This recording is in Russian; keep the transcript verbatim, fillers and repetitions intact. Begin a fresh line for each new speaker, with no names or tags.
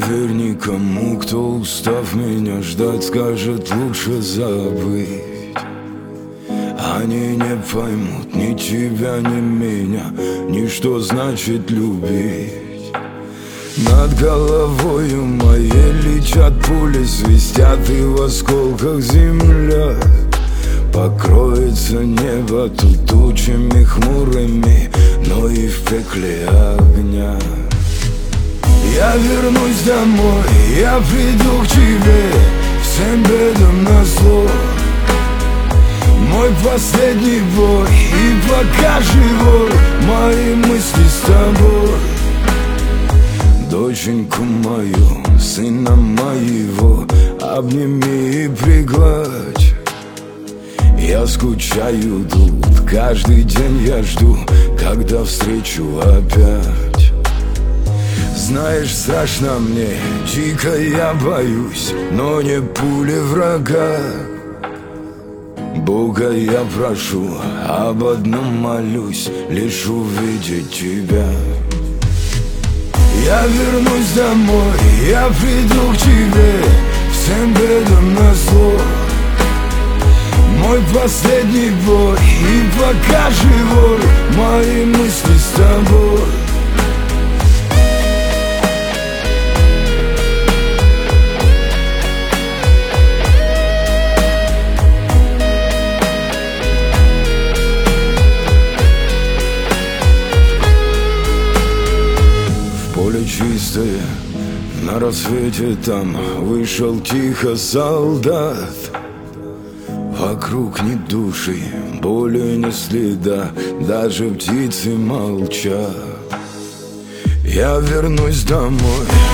верь никому, кто, устав меня ждать, скажет лучше забыть. Они не поймут ни тебя, ни меня, ни что значит любить. Над головою моей летят пули, свистят и в осколках земля. Покроется небо тут тучами хмурыми, но и в пекле огня. Я вернусь домой, я приду к тебе, всем бедам назло. Мой последний бой, и пока живой, мои мысли с тобой. Доченьку мою, сына моего, обними и пригладь. Я скучаю тут, каждый день я жду, когда встречу опять. Знаешь, страшно мне, дико я боюсь, но не пули врага. Бога я прошу, об одном молюсь, лишь увидеть тебя. Я вернусь домой, я приду к тебе, всем бедам назло. Мой последний бой, и пока живой, мои мысли с тобой. Поле чистое, на рассвете там вышел тихо солдат. Вокруг ни души, боли ни следа, даже птицы молчат. Я вернусь домой,